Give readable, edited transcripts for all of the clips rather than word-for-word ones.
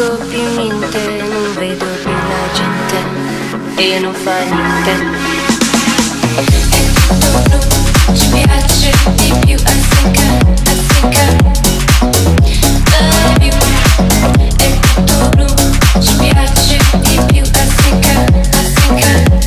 capisco più niente, non vedo più la gente e non fa niente. È tutto blu, ci piace di più, I think love you. È tutto blu, ci piace di più, I think love you.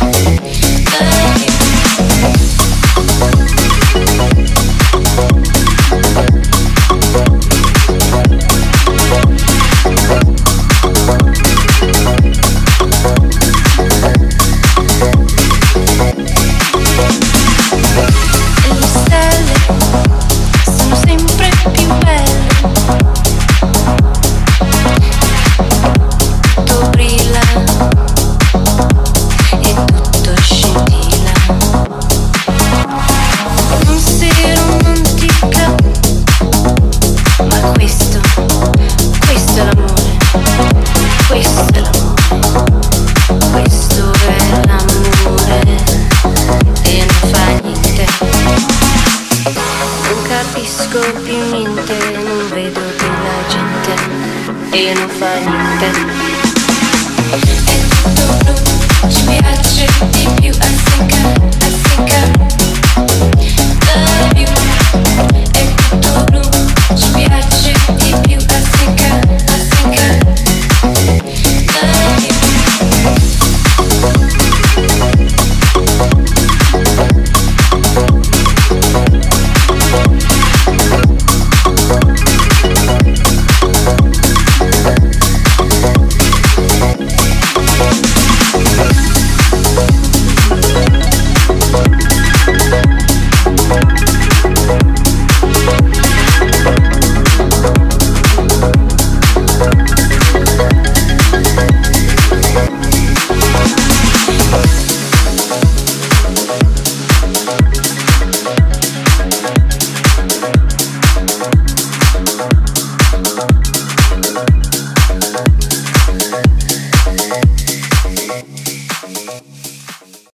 Più niente, non vedo più la gente e non fa niente. È tutto blu, ci piace di più, I think